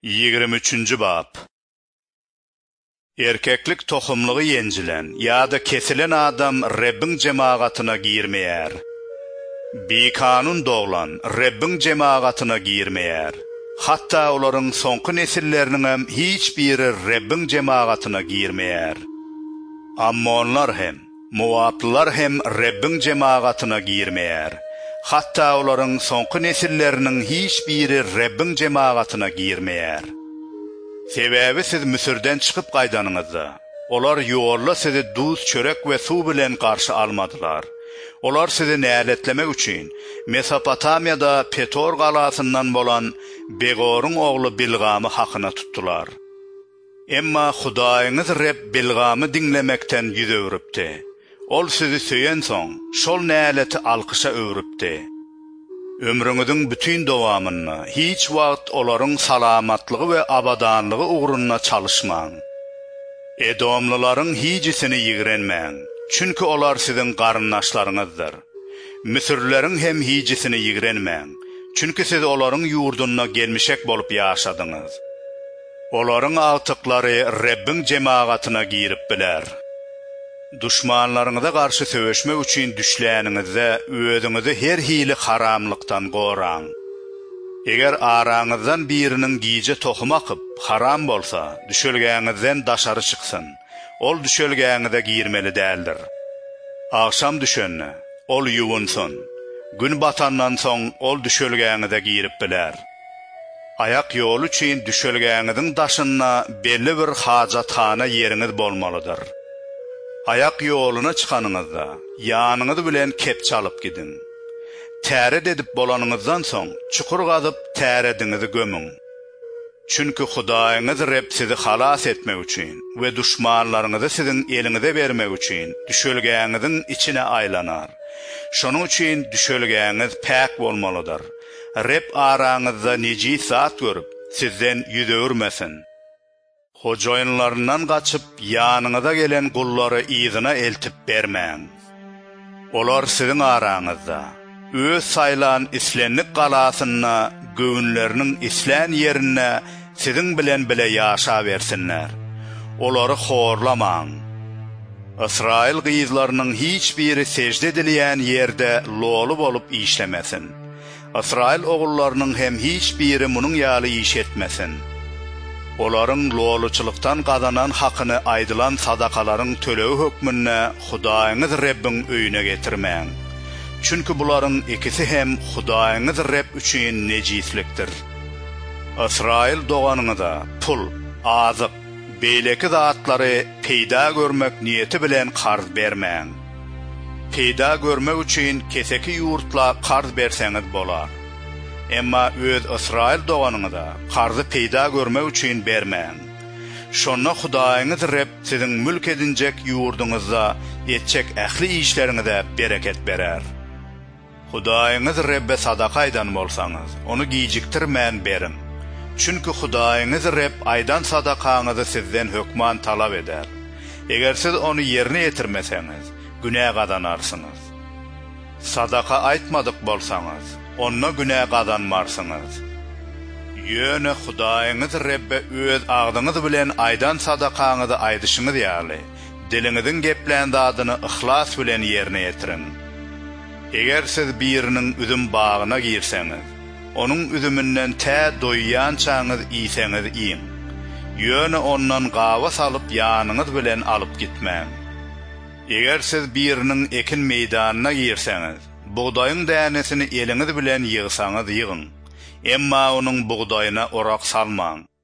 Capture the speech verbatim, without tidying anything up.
yigirme üçüncü bab. Erkeklik tohumluğu yencilen ya da kesilen adam Rabbin cemaatına girmeyer. Bi kanun doğulan Rabbin cemaatına girmeyer. Hatta onların sonku nesillerinin hem hiçbiri Rabbin cemaatına girmeyer. Amma onlar hem, muvaplılar hem Rabbin cemaatına girmeyer. Hatta onların sonku nesillerinin hiçbiri Rabbin cemaatına girmeyer. Sebebi siz Müsürden çıkıp qaydanыңızda. Olar yoğurla sizi duz, çörek ve su bilen karşı almadılar. Olar sizi näletlemek üçün Mesopotamiyada Petor qalasından bolan Begor'un oğlu Bilgam'ı haqına tuttular. Emma Hudaýyňyz Rab Bilgam'ı dinlemekten yüz öwrüpdi. Ol sizi söyen soň şol näleti alkışa öwrüpdi. Ömrüňiziň bütün dowamyny hiç wagt olaryň salamatlygy we abadanlygy ugruna çalışmaň. Edomlylaryň hijisini ýigrenmäň, çünki olar siziň garyndaşlaryňyzdyr. Müsürleriň hem hijisini ýigrenmäň, çünki siz olaryň ýurduna gelmişek bolup ýaşadyňyz. Olaryň agtyklary Rabbin cemaatına girip biler. Düşmanlaryňyza garşy söwüşmek üçin düşläniňizde özüňizi her hili haramlykdan goraň. Eger araňyzdan biriniň giýje tohum akyp haram bolsa, düşölgäňizden daşary çyksyn. Ol düşölgäňize girmeli däldir. Akşam düşenni, ol ýuwunsun. Gün batandan soň ol düşölgäňize girip biler. Ayak ýolu üçin düşölgäňiziň daşyna belli bir hajathana ýeriňiz bolmalydyr. Ayak yoluna çıkanınızda, yanınız bilen kepçe alıp gidin. Täret edip bolanınızdan soň, çukur gazyp täredinizi gömüň. Çünki Hudaýyňyz Rab sizi halas etmek üçin we düşmanlaryňyzy siziň eliňize bermek üçin düşölgäňiziň içine aylanar. Şonuň üçin düşölgäňiz pak bolmalydyr. Rab araňyzda nejis zat görüp, sizden ýüz öwürmesin. Hojaýynlaryndan gaçyp ýanyňyza gelen gullary ýyzyna eltip bermäň. Olar siziň araňyzda öz saýlan islenlik galasyna göwnleriniň islen ýerine siziň bilen bile ýaşa bersinler. Olary horlamaň. Israil gyýzlarynyň hiç biri secde edilýän ýerde lolu bolup işlemesin. Israil ogullarynyň hem hiç biri munyň ýaly iş etmesin. Olaryň loluçylykdan gazanan hakyny aýdylan sadakalaryň tölewi hökmüne Hudaýyňyz Rabbin öýüne getirmäň. Çünki bularyň ikisi hem Hudaýyňyz Rab üçin nejislikdir. Israil doganyňyza pul, azyk, beýleki zatlary peýda görmek niýeti bilen qarz bermäň. Peýda görmek üçin keseki ýurtla qarz berseňiz bolar. Emma öz Israil doganyňyza qarzy peýda görmek üçin bermäň. Şonda Hudaýyňyz Rab siziň mülk edinjek ýurduňyzda etjek ähli işleriňize bereket berer. Hudaýyňyz Rabbe sadaka aýdan bolsaňyz, onu giýjiktirmän berin. Çünki Hudaýyňyz Rab aýdan sadakaňyzy sizden hökman talap eder. Eger siz onu ýerine ýetirmeseňiz, günä gazanarsyňyz. Sadaka aýtmadyk bolsaňyz, onna günä gazanmarsyňyz. Ýöne Hudaýyňyz Rabbe öz agdyňyz bilen aýdan sadakaňyzy aýdyşyňyz ýaly, diliňiziň geplen dadyny ihlas bilen ýerine ýetirin. Eger siz biriniň üzüm bagyna girseňiz, onuň üzümünden tä doýýan çaňyz iýseňiz iýin. Ýöne ondan gawa salyp ýanyňyz bilen alyp gitmäň. Eger siz biriniň ekin meýdanyna girseňiz, buğdaýyň dänesini eliňiz bilen ýygsaňyz ýygyň. Emma onuň buğdaýyna orak salmaň.